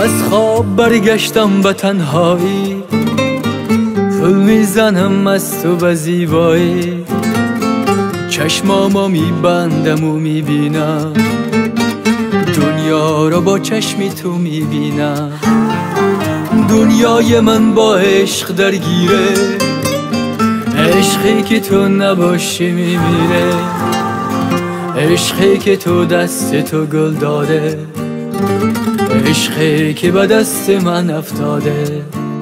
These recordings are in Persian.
از خواب برگشتم به تنهایی، پل میزنم از تو به زیبایی. چشمامو میبندم و میبینم دنیا رو با چشمی تو میبینم. دنیای من با عشق درگیره، عشقی که تو نباشی میمیره، عشقی که تو دست تو گل داده، عشقی که به دست من افتاده.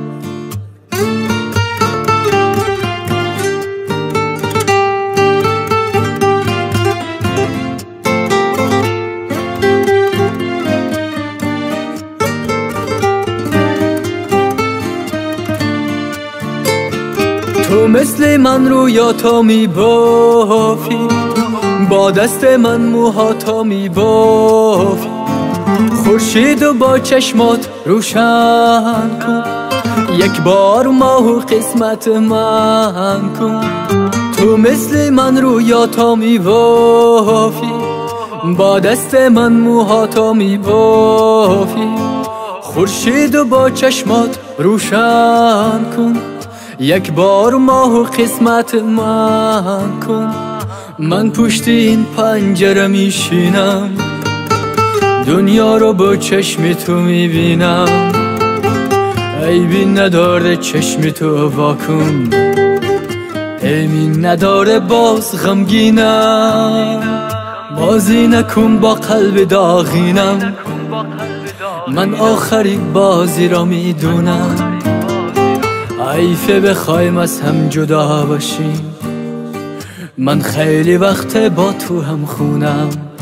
تو مثل من رویاتا میبافی، با دست من موهاتا میبافی. خورشید و با چشمات روشن کن، یک بار ماه و قسمت من کن. تو مثل من رویاتا میبافی، با دست من موهاتا میبافی. خورشید و با چشمات روشن کن، یک بار ماه و قسمت من کن. من پشت این پنجره میشینم، دنیا رو با چشم تو میبینم. عیبی نداره چشم تو واکن، عیبی نداره باز غمگینم. بازی نکن با قلب داغینم، من آخری بازی را میدونم. حیفه بخوایم از هم جدا باشیم، من خیلی وقت با تو هم خونم.